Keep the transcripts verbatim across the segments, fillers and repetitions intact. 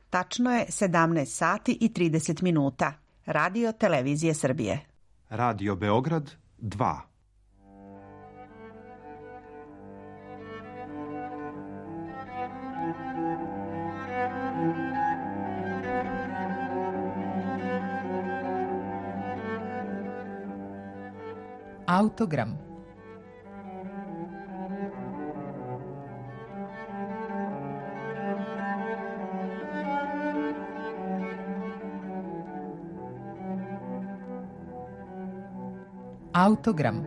Tačno je sedamnaest sati i trideset minuta. Radio Televizije Srbije. Radio Beograd dva. Autogram. Autogram.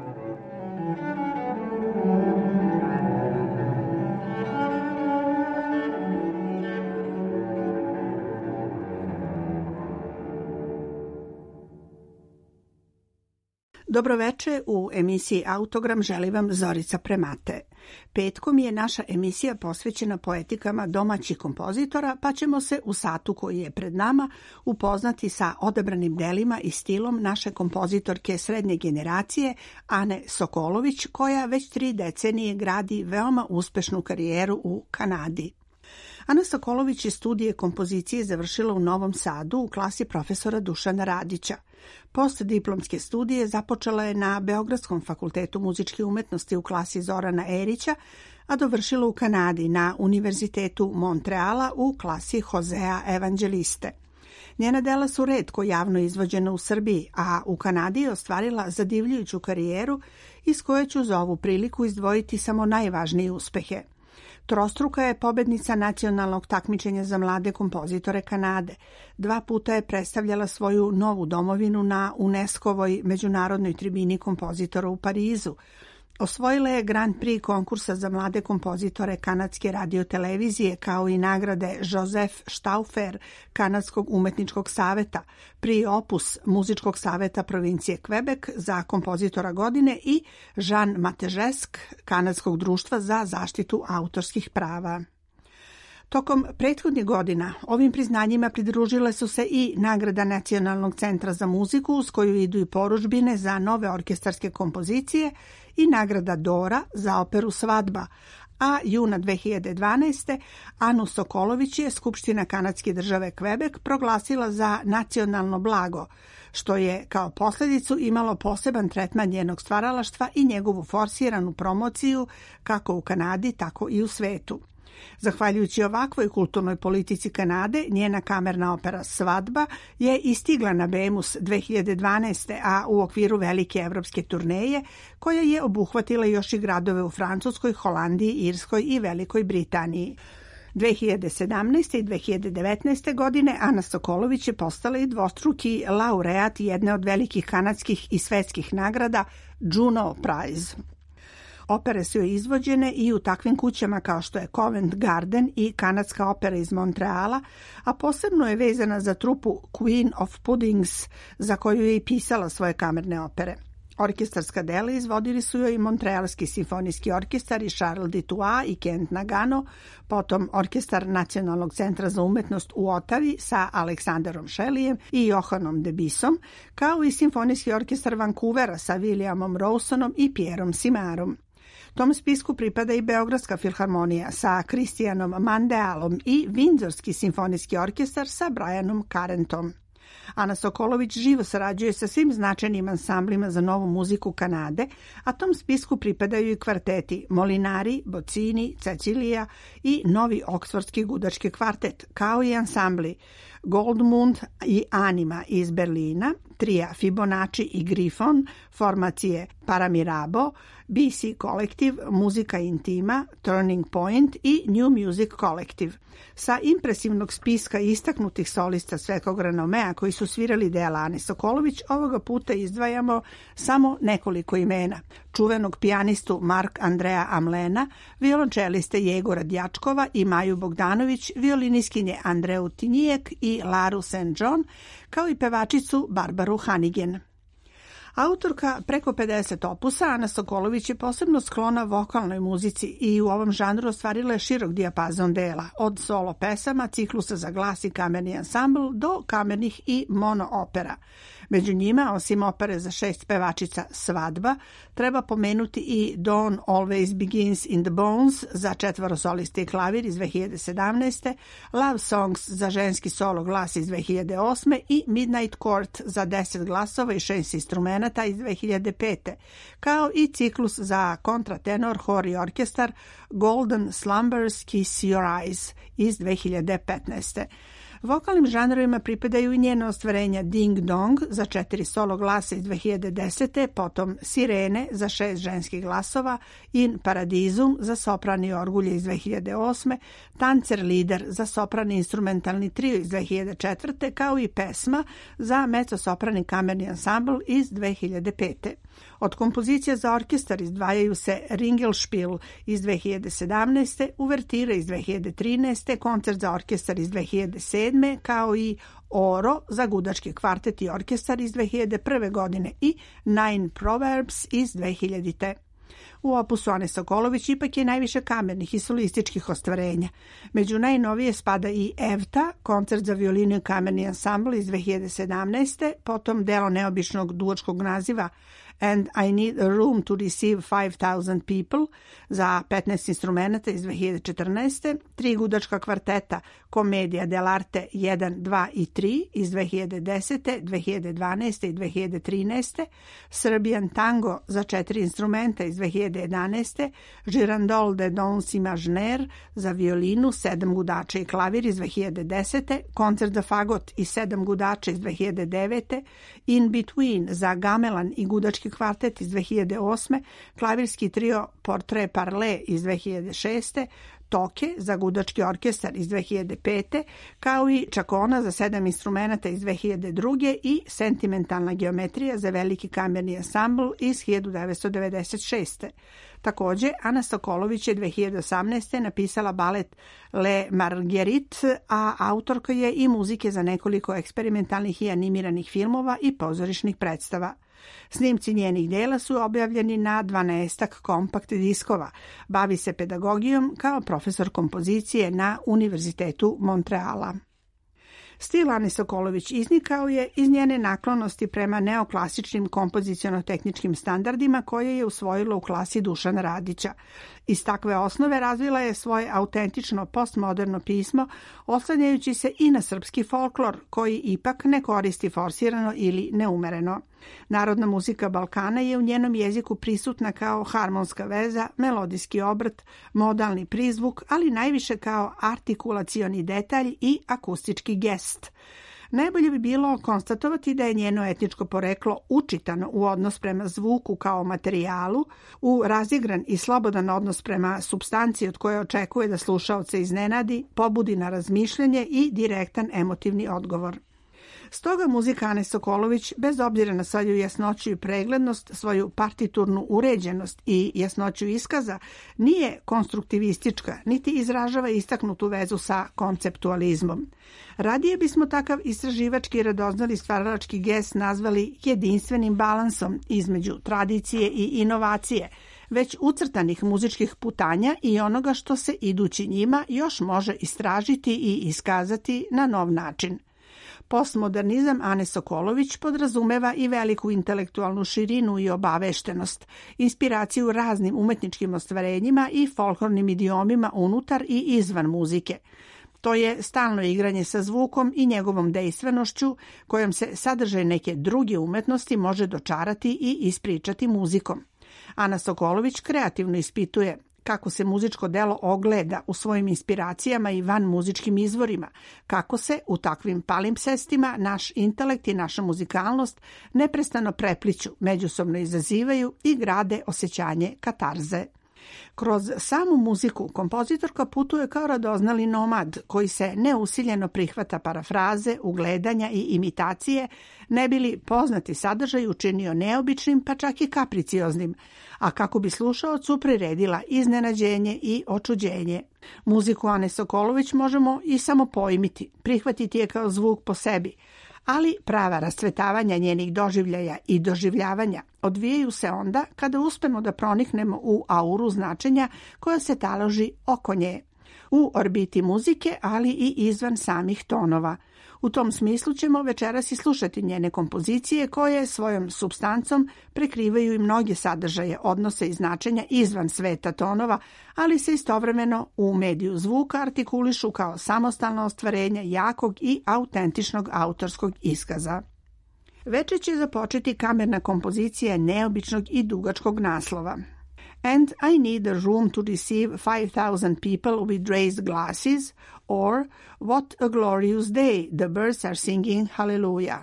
Dobroveče, u emisiji Autogram želi vam Zorica Premate. Petkom je naša emisija posvećena poetikama domaćih kompozitora, pa ćemo se u satu koji je pred nama upoznati sa odabranim delima i stilom naše kompozitorke srednje generacije Ane Sokolović, koja već tri decenije gradi veoma uspešnu karijeru u Kanadi. Ana Sokolović je studije kompozicije završila u Novom Sadu u klasi profesora Dušana Radića. Postdiplomske studije započela je na Beogradskom fakultetu muzičke umetnosti u klasi Zorana Erića, a dovršila u Kanadi na Univerzitetu Montreala u klasi Josea Evangeliste. Njena dela su retko javno izvođena u Srbiji, a u Kanadi je ostvarila zadivljujuću karijeru iz koje ću za ovu priliku izdvojiti samo najvažnije uspehe. Trostruka je pobednica nacionalnog takmičenja za mlade kompozitore Kanade. Dva puta je predstavljala svoju novu domovinu na UNESCO-voj međunarodnoj tribini kompozitora u Parizu. Osvojila je Grand Prix konkursa za mlade kompozitore kanadske radiotelevizije, kao i nagrade Joseph Stauffer Kanadskog umetničkog saveta, Prix Opus muzičkog saveta provincije Quebec za kompozitora godine i Jean Matežesk Kanadskog društva za zaštitu autorskih prava. Tokom prethodnih godina ovim priznanjima pridružile su se i nagrada Nacionalnog centra za muziku, uz koju idu i porudžbine za nove orkestarske kompozicije, i nagrada Dora za operu Svadba, a juna dve hiljade dvanaeste. Anu Sokolović je Skupština kanadske države Quebec proglasila za nacionalno blago, što je kao posljedicu imalo poseban tretman njenog stvaralaštva i njegovu forsiranu promociju kako u Kanadi, tako i u svetu. Zahvaljujući ovakvoj kulturnoj politici Kanade, njena kamerna opera Svadba je istigla na Bemus dve hiljade dvanaeste. a u okviru velike evropske turneje, koja je obuhvatila još i gradove u Francuskoj, Holandiji, Irskoj i Velikoj Britaniji. dve hiljade sedamnaeste. i dve hiljade devetnaeste. godine Ana Sokolović je postala i dvostruki laureat jedne od velikih kanadskih i svetskih nagrada Juno Prize. Opere su joj izvođene i u takvim kućama kao što je Covent Garden i Kanadska opera iz Montreala, a posebno je vezana za trupu Queen of Puddings, za koju je i pisala svoje kamerne opere. Orkestarska dela izvodili su joj i Montrealski simfonijski orkestar i Charles Dutoit i Kent Nagano, potom Orkestar Nacionalnog centra za umetnost u Otavi sa Aleksandarom Šelijem i Johanom Debissom, kao i Simfonijski orkestar Vancouvera sa Williamom Rawsonom i Pierom Simarom. Tom spisku pripada i Beogradska filharmonija sa Christianom Mandealom i Vindzorski simfonijski orkestar sa Brianom Carentom. Ana Sokolović živo sarađuje sa svim značajnim ansamblima za novu muziku Kanade, a tom spisku pripadaju i kvarteti Molinari, Boccini, Cecilija i novi oksfordski gudački kvartet, kao i ansambli Goldmund i Anima iz Berlina, trija Fibonacci i Griffon, formacije Paramirabo, B C Collective, Muzika Intima, Turning Point i New Music Collective. Sa impresivnog spiska istaknutih solista svetskog renomea koji su svirali dela Ane Sokolović, ovoga puta izdvajamo samo nekoliko imena. Čuvenog pijanistu Mark Andreja Amlena, violončeliste Jegora Djačkova i Maju Bogdanović, violiniskinje Andreu Tinijek i Laru Saint John, kao i pevačicu Barbaru Hanigen. Autorka preko pedeset opusa, Ana Sokolović je posebno sklona vokalnoj muzici i u ovom žanru ostvarila je širok dijapazon dela, od solo pesama, ciklusa za glas i kamerni ansambl do kamernih i mono opera. Među njima, osim opere za šest pevačica Svadba, treba pomenuti i Dawn Always Begins in the Bones za četvoro soliste i klavir iz dve hiljade sedamnaeste. Love Songs za ženski solo glas iz dve hiljade osme. i Midnight Court za deset glasova i šest instrumenata iz dve hiljade pete. kao i ciklus za kontratenor, hor i orkestar Golden Slumbers Kiss Your Eyes iz dve hiljade petnaeste. Vokalnim žanrovima pripadaju i njena ostvarenja Ding Dong za četiri solo glasa iz dve hiljade desete. potom Sirene za šest ženskih glasova, In Paradisum za sopran i orgulje iz dve hiljade osme. Tancer Lider za sopran i instrumentalni trio iz dve hiljade četvrte. kao i Pesma za mezzo-sopran i kamerni ansambl iz dve hiljade pete. Od kompozicija za orkestar izdvajaju se Ringelspiel iz dve hiljade sedamnaeste, Uvertira iz dve hiljade trinaeste, Koncert za orkestar iz dve hiljade sedme, kao i Oro za gudački kvartet i orkestar iz dve hiljade prve. godine i Nine Proverbs iz dve hiljadite. U opusu Ane Sokolović ipak je najviše kamernih i solističkih ostvarenja. Među najnovije spada i Evta, koncert za violinu i kamerni ansambl iz dve hiljade sedamnaeste, potom delo neobičnog duvačkog naziva And I Need a Room to Receive five thousand People za petnaest instrumenta iz dve hiljade četrnaeste. Tri gudačka kvarteta Commedia dell'arte jedan, dva i tri iz dve hiljade desete, dve hiljade dvanaeste i dve hiljade trinaeste. Serbian Tango za četiri instrumenta iz dve hiljade jedanaeste. Girandole de Dons Imaginaire za violinu, sedam gudača i klavir iz dve hiljade desete. Koncert za fagot i sedam gudača iz dve hiljade devete. In Between za gamelan i gudački kvartet iz dve hiljade osme. Klavirski trio Portrait Parlé iz dve hiljade šeste. Toke za gudački orkestar iz dve hiljade pete. kao i Čakona za sedam instrumenta iz dve hiljade druge. i Sentimentalna geometrija za veliki kamerni ansambl iz hiljadu devetsto devedeset šeste. Također, Ana Sokolović je dve hiljade osamnaeste. napisala balet Le Marguerite, a autorka je i muzike za nekoliko eksperimentalnih i animiranih filmova i pozorišnih predstava. Snimci njenih dela su objavljeni na dvanaestak kompakt diskova. Bavi se pedagogijom kao profesor kompozicije na Univerzitetu Montreala. Stil Ane Sokolović iznikao je iz njene naklonosti prema neoklasičnim kompoziciono-tehničkim standardima koje je usvojila u klasi Dušana Radića. Iz takve osnove razvila je svoje autentično postmoderno pismo, oslanjajući se i na srpski folklor, koji ipak ne koristi forsirano ili neumereno. Narodna muzika Balkana je u njenom jeziku prisutna kao harmonska veza, melodijski obrt, modalni prizvuk, ali najviše kao artikulacioni detalj i akustički gest. Najbolje bi bilo konstatovati da je njeno etničko poreklo učitano u odnos prema zvuku kao materijalu, u razigran i slobodan odnos prema supstanciji od koje očekuje da slušaoce iznenadi, pobudi na razmišljanje i direktan emotivni odgovor. Stoga muzika Ane Sokolović, bez obzira na svoju jasnoću i preglednost, svoju partiturnu uređenost i jasnoću iskaza, nije konstruktivistička, niti izražava istaknutu vezu sa konceptualizmom. Radije bismo takav istraživački i radoznali stvaralački gest nazvali jedinstvenim balansom između tradicije i inovacije, već ucrtanih muzičkih putanja i onoga što se idući njima još može istražiti i iskazati na nov način. Postmodernizam Ane Sokolović podrazumeva i veliku intelektualnu širinu i obaveštenost, inspiraciju raznim umetničkim ostvarenjima i folklornim idiomima unutar i izvan muzike. To je stalno igranje sa zvukom i njegovom dejstvenošću, kojom se sadržaj neke druge umetnosti može dočarati i ispričati muzikom. Ana Sokolović kreativno ispituje kako se muzičko delo ogleda u svojim inspiracijama i van muzičkim izvorima, kako se u takvim palimpsestima naš intelekt i naša muzikalnost neprestano prepliću, međusobno izazivaju i grade osjećanje katarze. Kroz samu muziku kompozitorka putuje kao radoznali nomad koji se neusiljeno prihvata parafraze, ugledanja i imitacije, ne bi li poznati sadržaj učinio neobičnim pa čak i kapricioznim, a kako bi slušaocu priredila iznenađenje i očuđenje. Muziku Ane Sokolović možemo i samo pojmiti, prihvatiti je kao zvuk po sebi, Ali prava rascvetavanja njenih doživljaja i doživljavanja odvijaju se onda kada uspemo da proniknemo u auru značenja koja se taloži oko nje, u orbiti muzike, ali i izvan samih tonova. U tom smislu ćemo večeras i slušati njene kompozicije koje svojom supstancom prekrivaju i mnoge sadržaje, odnose i značenja izvan sveta tonova, ali se istovremeno u mediju zvuka artikulišu kao samostalno ostvarenje jakog i autentičnog autorskog iskaza. Veče će započeti kamerna kompozicija neobičnog i dugačkog naslova. And I need a room to receive five thousand people with raised glasses, or What a glorious day, the birds are singing hallelujah.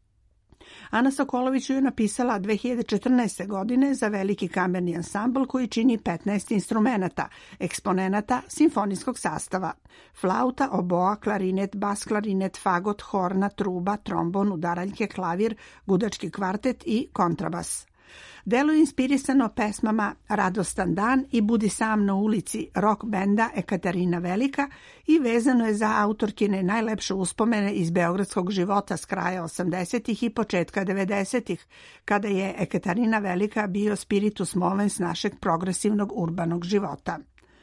Ana Sokolović ju je napisala dve hiljade četrnaeste. godine za veliki kamerni ansambl koji čini petnaest instrumenata, eksponenata simfonijskog sastava. Flauta, oboa, klarinet, bas klarinet, fagot, horna, truba, trombon, udaraljke, klavir, gudački kvartet i kontrabas. Delo je inspirisano pesmama Radostan dan i Budi sam na ulici rock benda Ekaterina Velika i vezano je za autorkine najlepše uspomene iz beogradskog života s kraja osamdesetih i početka devedesetih, kada je Ekaterina Velika bio spiritus movens našeg progresivnog urbanog života.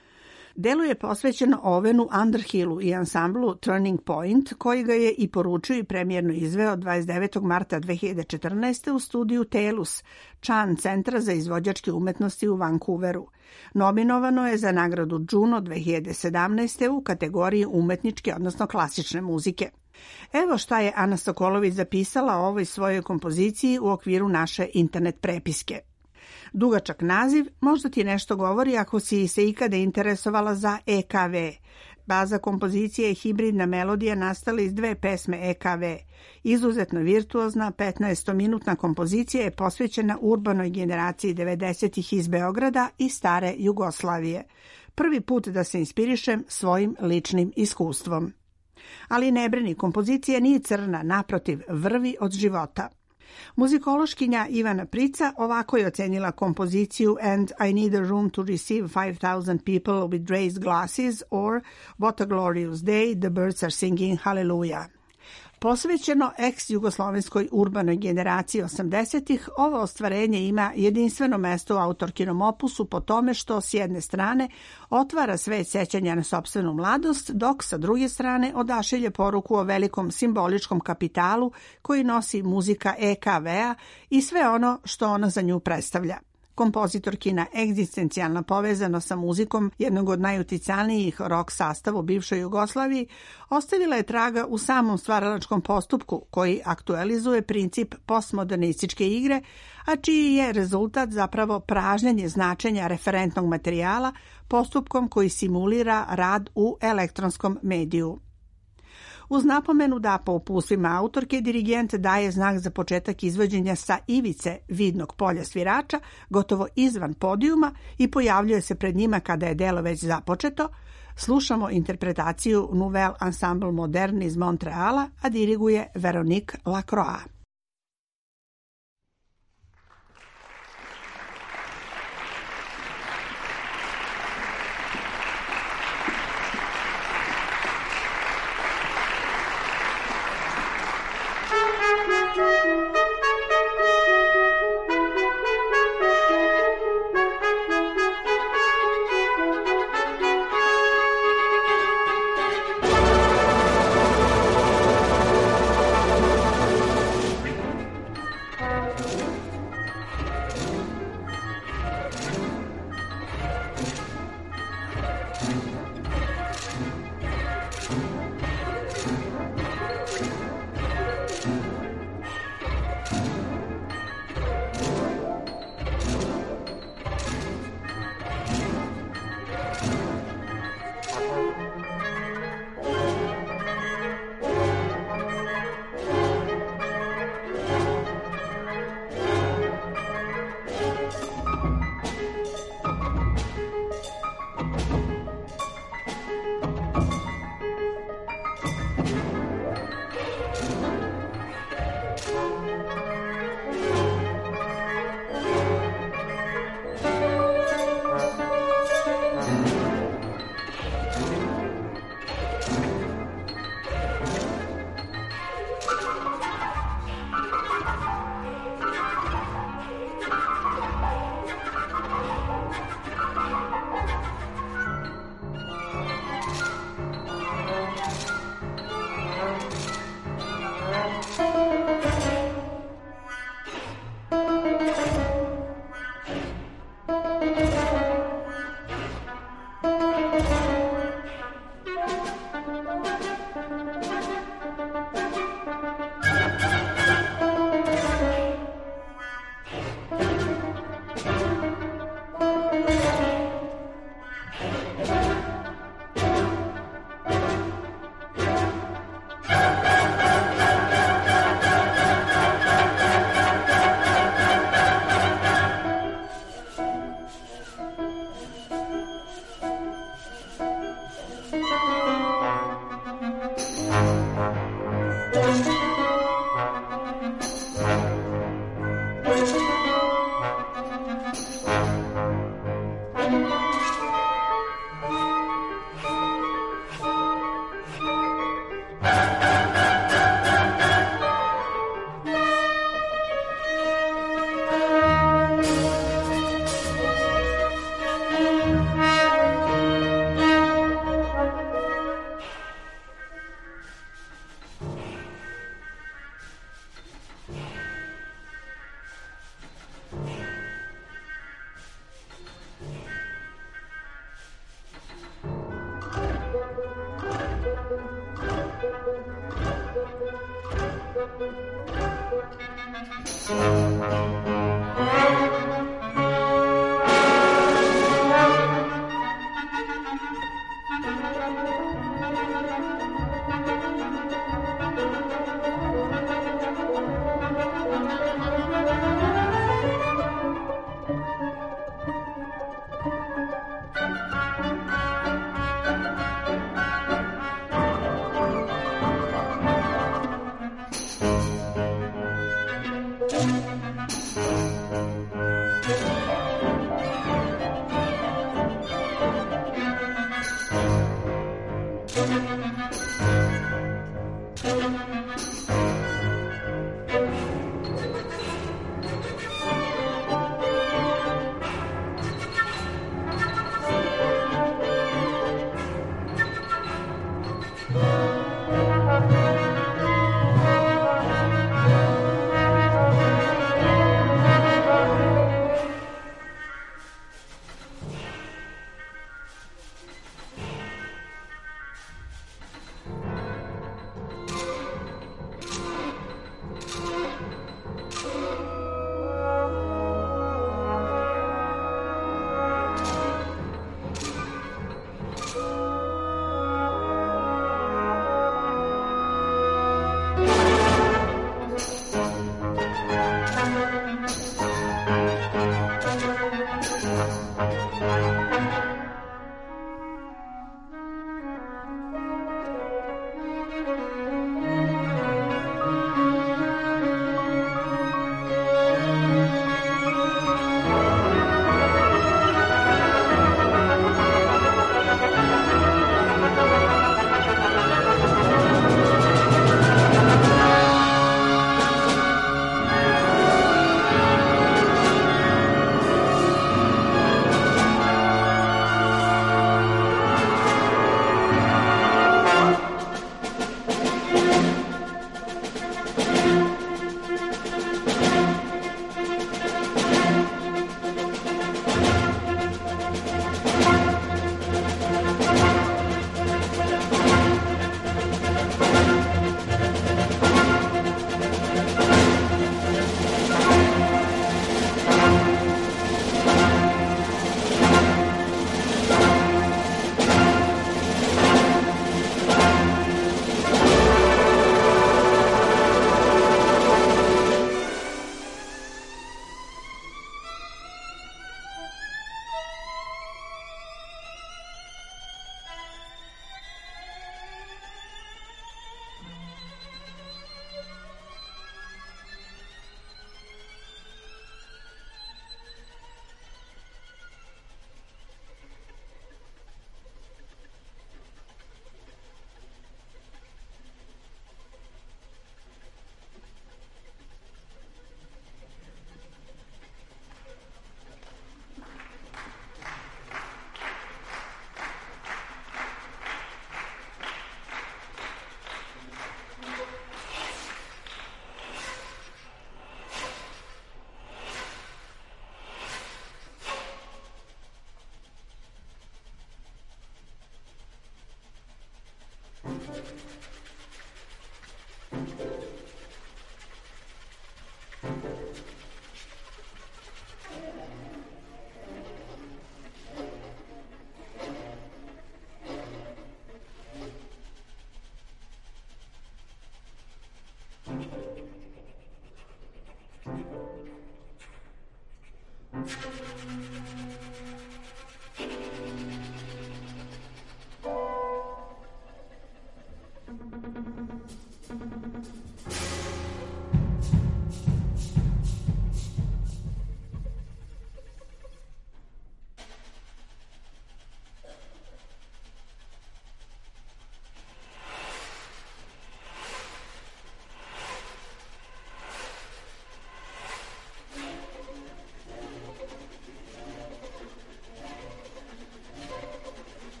Delo je posvećeno Ovenu Underhillu i ansamblu Turning Point, koji ga je i poručio i premijerno izveo dvadeset devetog marta dve hiljade četrnaeste. u studiju Telus, Chan Centra za izvođačke umetnosti u Vancouveru. Nominovano je za nagradu Juno dve hiljade sedamnaeste. u kategoriji umetničke, odnosno klasične muzike. Evo šta je Ana Sokolović zapisala o ovoj svojoj kompoziciji u okviru naše internet prepiske. Dugačak naziv možda ti nešto govori ako si se ikada interesovala za E K V. Baza kompozicije je hibridna melodija nastala iz dve pesme E K V. Izuzetno virtuozna petnaestominutna kompozicija je posvećena urbanoj generaciji devedesetih iz Beograda i stare Jugoslavije. Prvi put da se inspirišem svojim ličnim iskustvom. Ali ne brini, kompozicija nije crna, naprotiv, vrvi od života. Muzikološkinja Ivana Prica ovako je ocenila kompoziciju And I need a room to receive five thousand people with raised glasses, or What a glorious day, the birds are singing hallelujah. Posvećeno ex-jugoslovenskoj urbanoj generaciji osamdesetih, ovo ostvarenje ima jedinstveno mesto u autorkinom opusu po tome što s jedne strane otvara svet sećanja na sopstvenu mladost, dok sa druge strane odašilje poruku o velikom simboličkom kapitalu koji nosi muzika E K V-a i sve ono što ona za nju predstavlja. Kompozitorkina egzistencijalna povezanost sa muzikom jednog od najuticalnijih rock sastava u bivšoj Jugoslaviji ostavila je traga u samom stvaralačkom postupku koji aktualizuje princip postmodernističke igre, a čiji je rezultat zapravo pražnjenje značenja referentnog materijala postupkom koji simulira rad u elektronskom mediju. Uz napomenu da po upustvima autorke dirigent daje znak za početak izvođenja sa ivice vidnog polja svirača, gotovo izvan podijuma, i pojavljuje se pred njima kada je delo već započeto, slušamo interpretaciju Nouvelle Ensemble Moderne iz Montreala, a diriguje Veronique Lacroix.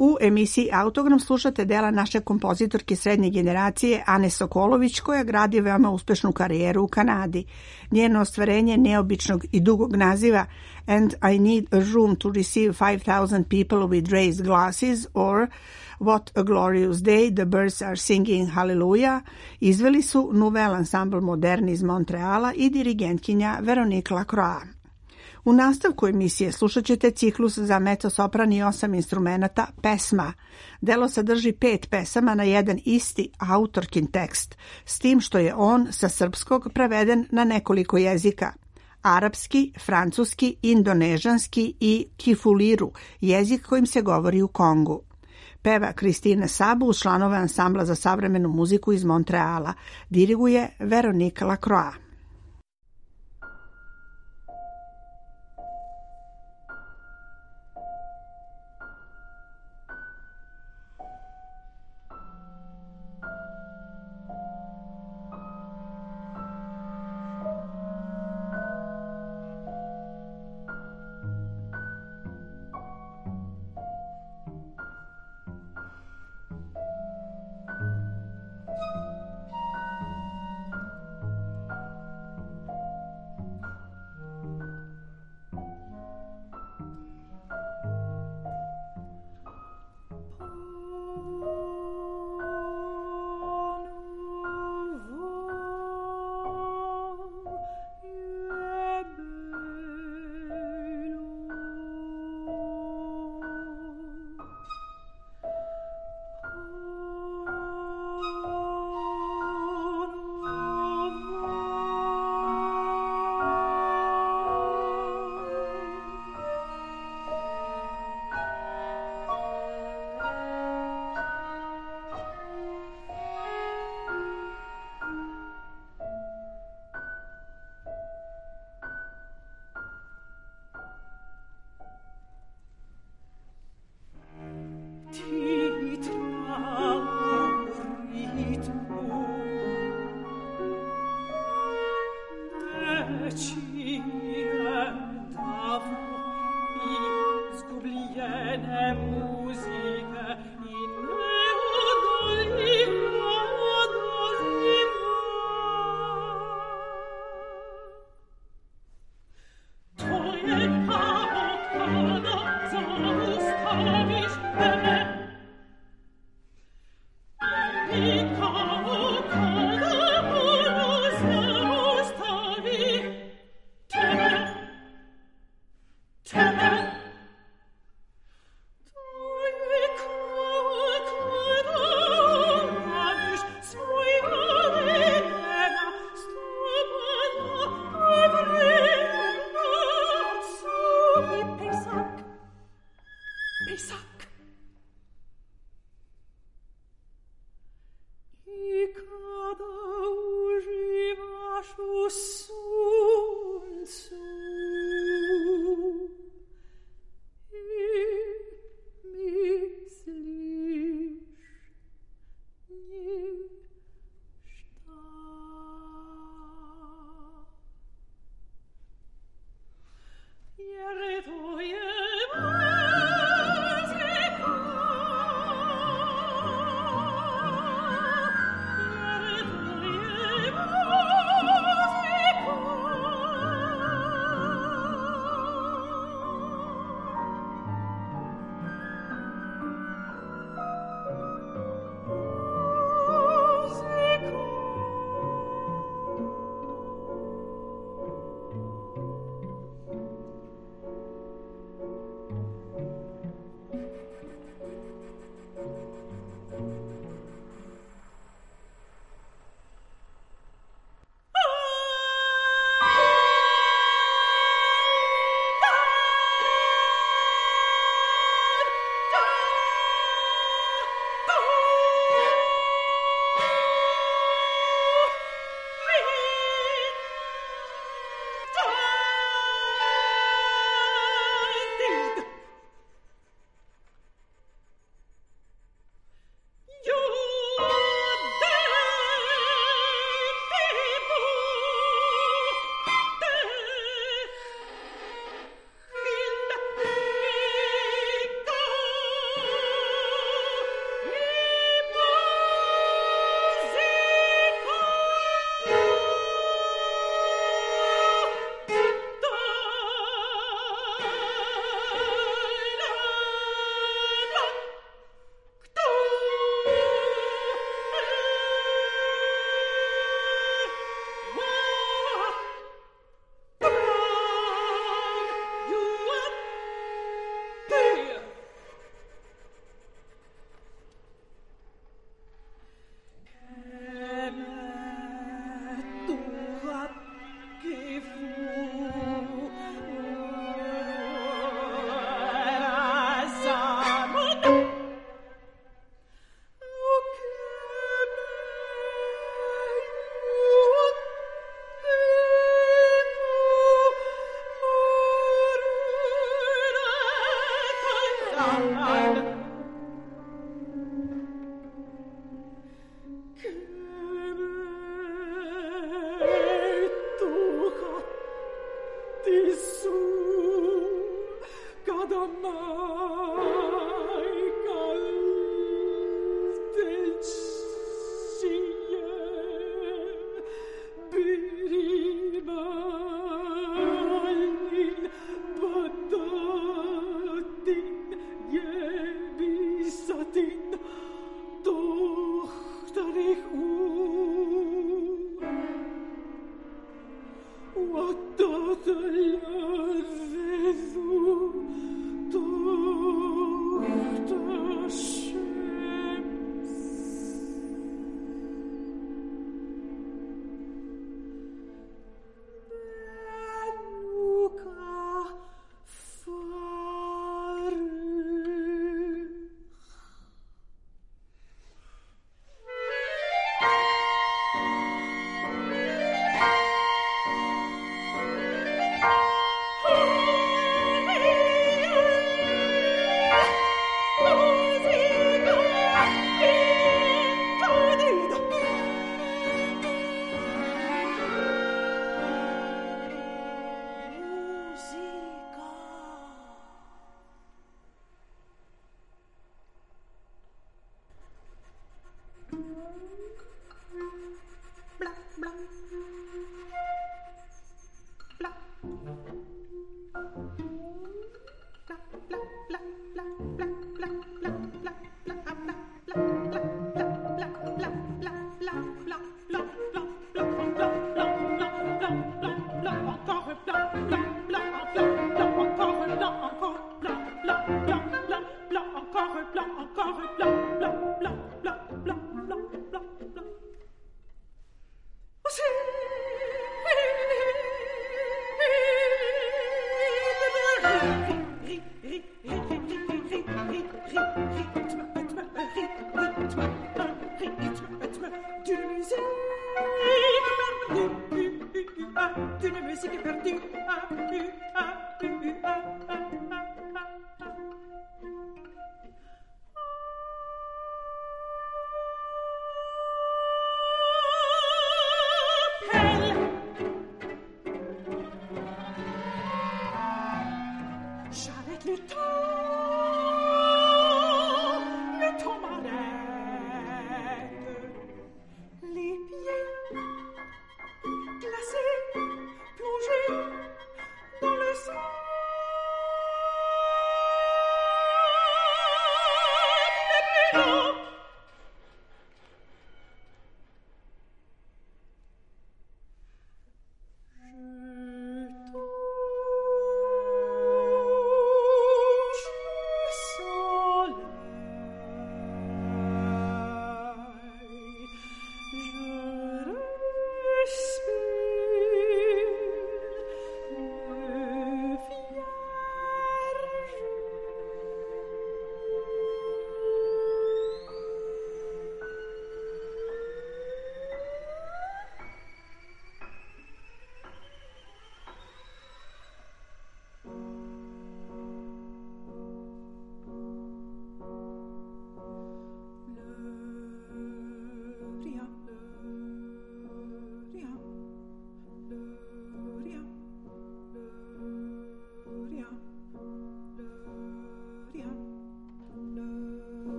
U emisiji Autogram slušate dela naše kompozitorke srednje generacije Ane Sokolović, koja gradi veoma uspešnu karijeru u Kanadi. Njeno ostvarenje neobičnog i dugog naziva And I Need a Room to Receive five thousand People with Raised Glasses or What a Glorious Day, The Birds Are Singing Hallelujah izveli su Nouvelle Ensemble Moderne iz Montreala i dirigentkinja Veronique Lacroix. U nastavku emisije slušat ćete ciklus za mezzo-sopran i osam instrumenata Pesma. Delo sadrži pet pesama na jedan isti autorkin tekst, s tim što je on sa srpskog preveden na nekoliko jezika. Arapski, francuski, indonežanski i kifuliru, jezik kojim se govori u Kongu. Peva Kristina Sabu uz članove ansambla za savremenu muziku iz Montreala. Diriguje Veronique Lacroix.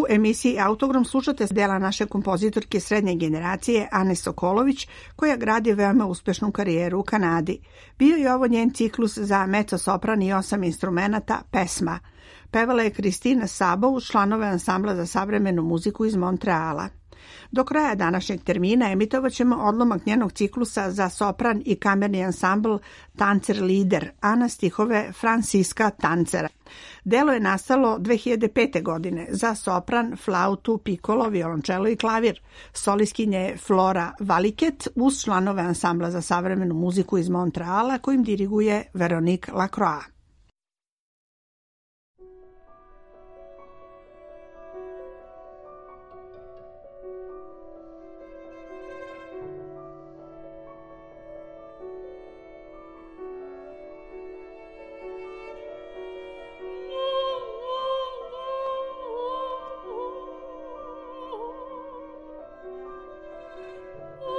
emisiji Autogram slušate dela naše kompozitorke srednje generacije Ane Sokolović, koja gradi veoma uspešnu karijeru u Kanadi. Bio je ovo njen ciklus za mezzo-sopran i osam instrumenata Pesma. Pevala je Kristina Sabo uz članove ansambla za savremenu muziku iz Montreala. Do kraja današnjeg termina emitovat ćemo odlomak njenog ciklusa za sopran i kamerni ansambl Tancer Lider, a na stihove Franciska Tancera. Delo je nastalo dve hiljade pete. godine za sopran, flautu, pikolo, violončelo i klavir. Solistkinja je Flora Valiket uz članove ansambla za savremenu muziku iz Montreala kojim diriguje Veronique Lacroix.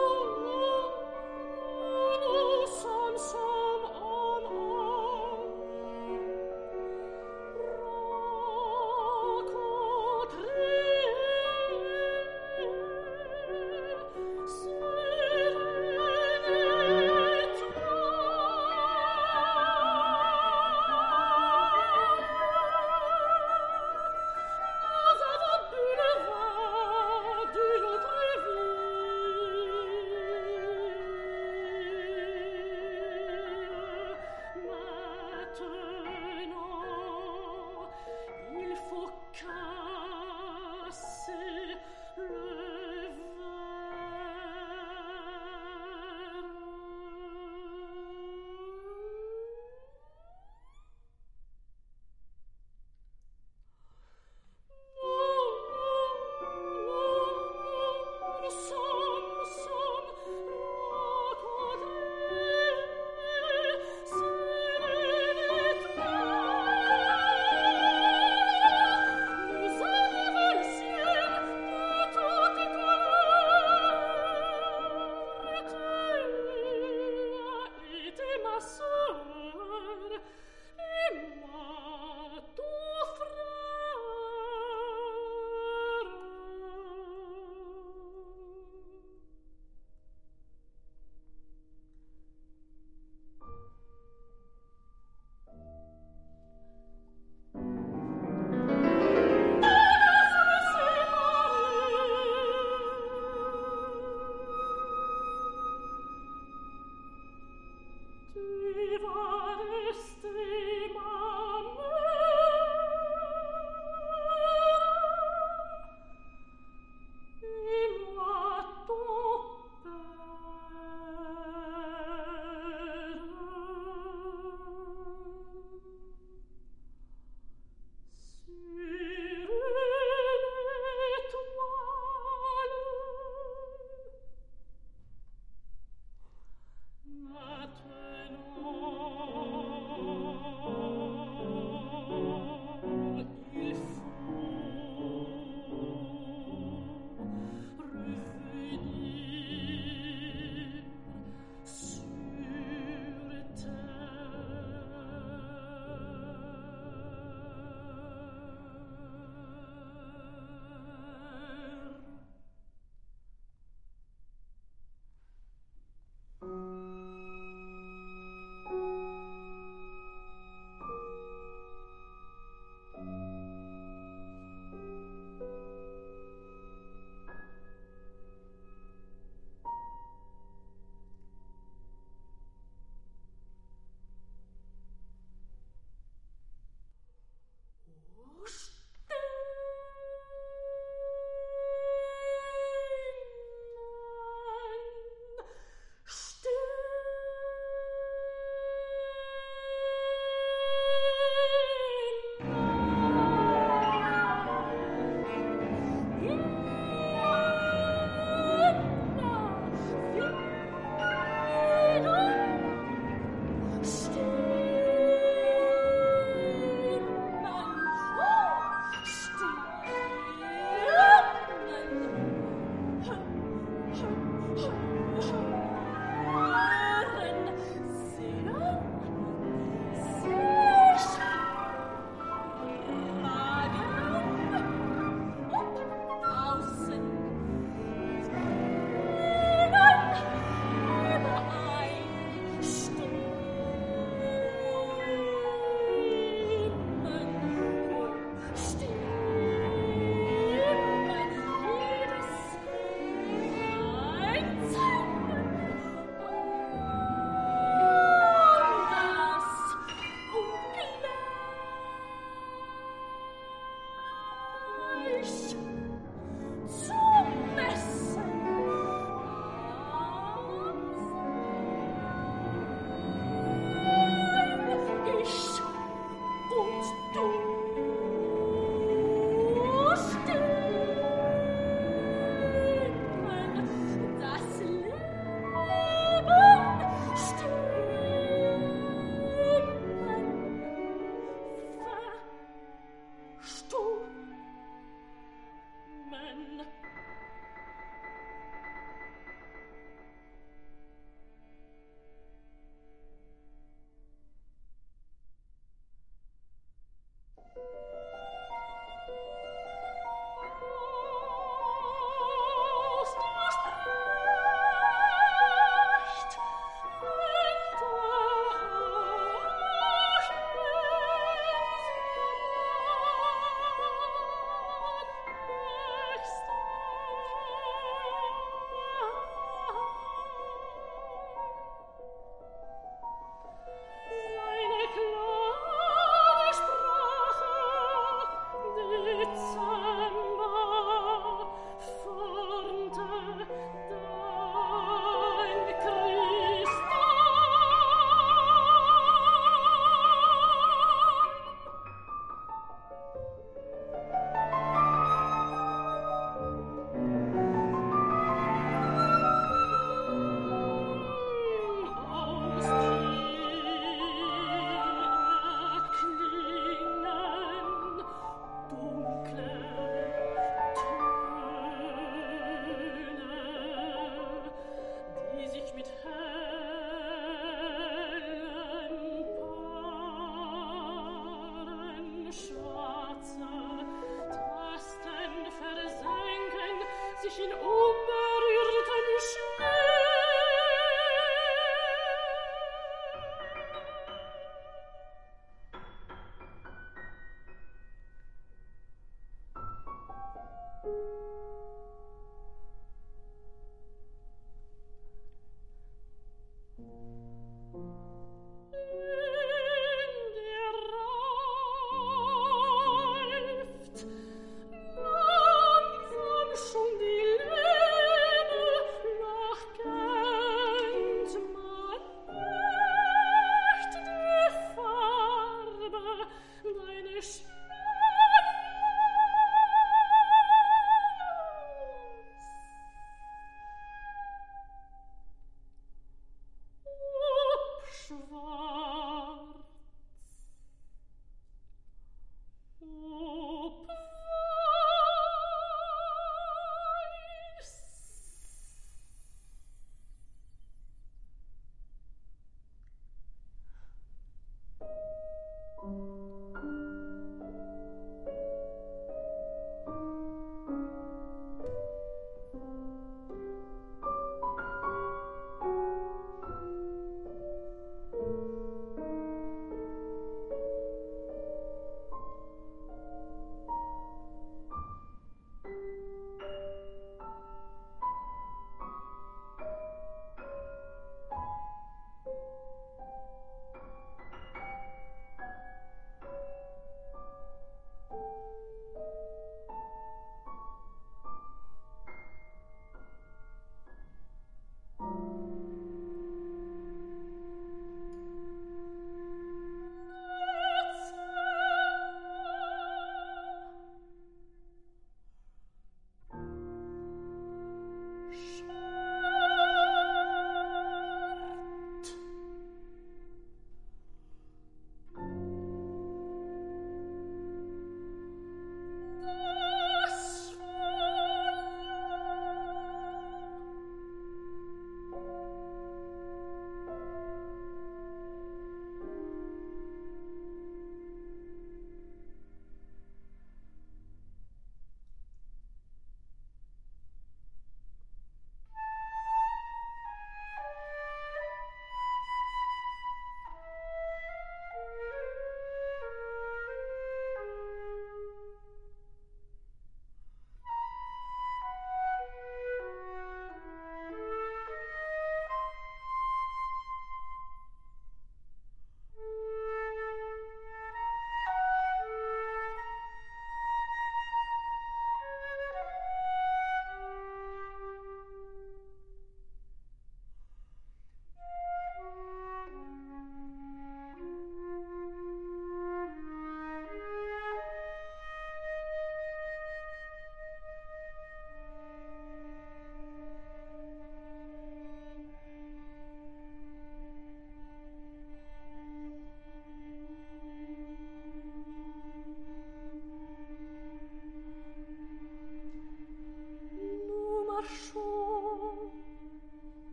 Son, son, on, on.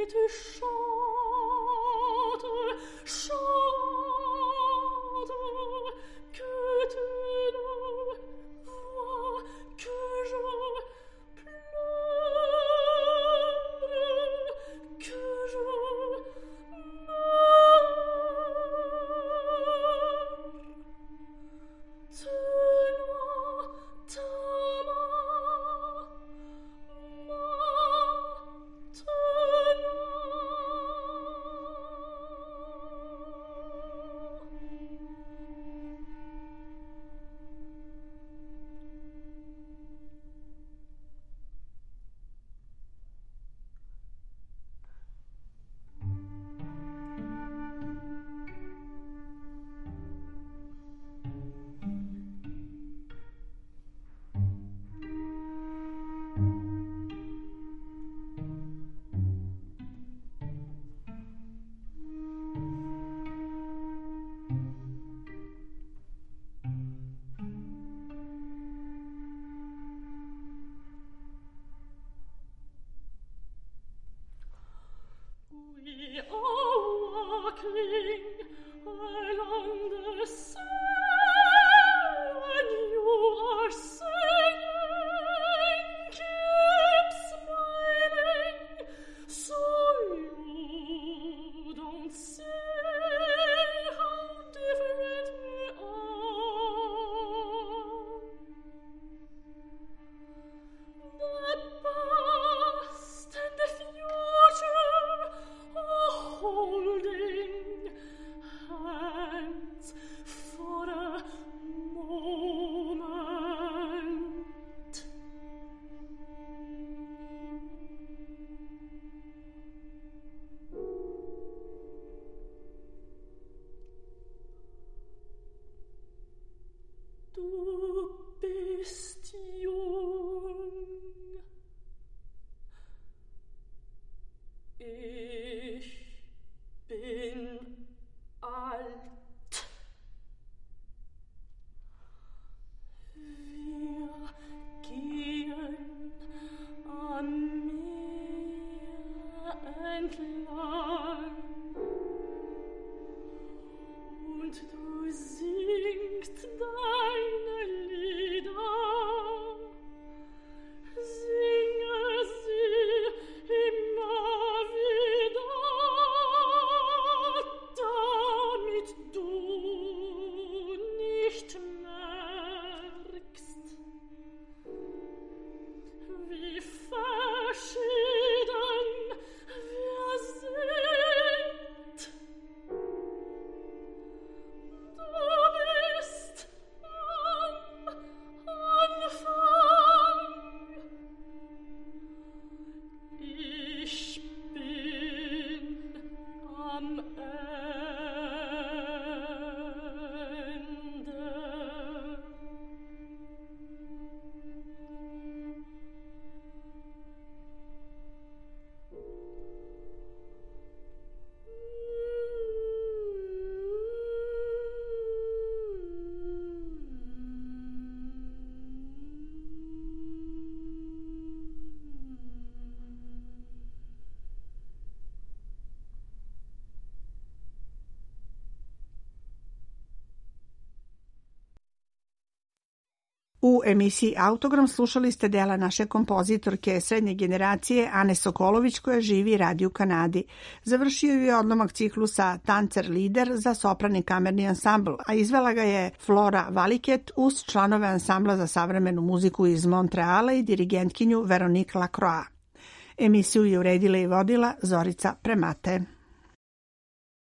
U emisiji Autogram slušali ste dela naše kompozitorke srednje generacije Ane Sokolović koja živi i radi u Kanadi. Završio je odlomak ciklusa Tancer Lider za soprani kamerni ansambl, a izvela ga je Flora Valiket uz članove ansambla za savremenu muziku iz Montreala i dirigentkinju Veronique Lacroix. Emisiju je uredila i vodila Zorica Premate.